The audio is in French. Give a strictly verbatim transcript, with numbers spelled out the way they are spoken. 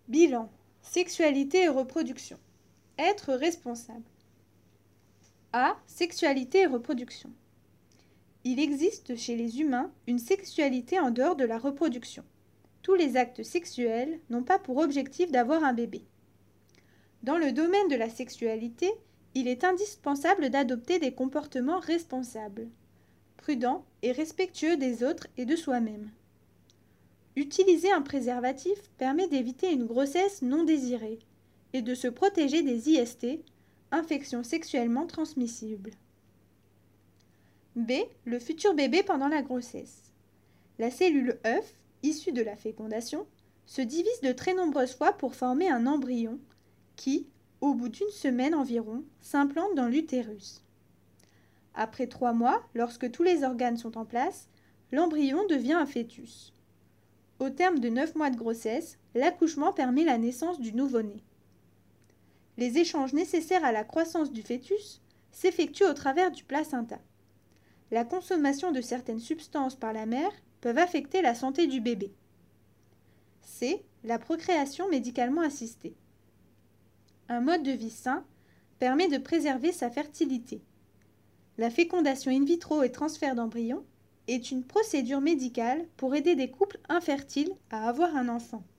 Bilan, sexualité et reproduction. Être responsable. A. Sexualité et reproduction. Il existe chez les humains une sexualité en dehors de la reproduction. Tous les actes sexuels n'ont pas pour objectif d'avoir un bébé. Dans le domaine de la sexualité, il est indispensable d'adopter des comportements responsables, prudents et respectueux des autres et de soi-même. Utiliser un préservatif permet d'éviter une grossesse non désirée et de se protéger des I S T, infections sexuellement transmissibles. B. Le futur bébé pendant la grossesse. La cellule œuf, issue de la fécondation, se divise de très nombreuses fois pour former un embryon qui, au bout d'une semaine environ, s'implante dans l'utérus. Après trois mois, lorsque tous les organes sont en place, l'embryon devient un fœtus. Au terme de neuf mois de grossesse, l'accouchement permet la naissance du nouveau-né. Les échanges nécessaires à la croissance du fœtus s'effectuent au travers du placenta. La consommation de certaines substances par la mère peuvent affecter la santé du bébé. C. La procréation médicalement assistée. Un mode de vie sain permet de préserver sa fertilité. La fécondation in vitro et transfert d'embryons est une procédure médicale pour aider des couples infertiles à avoir un enfant.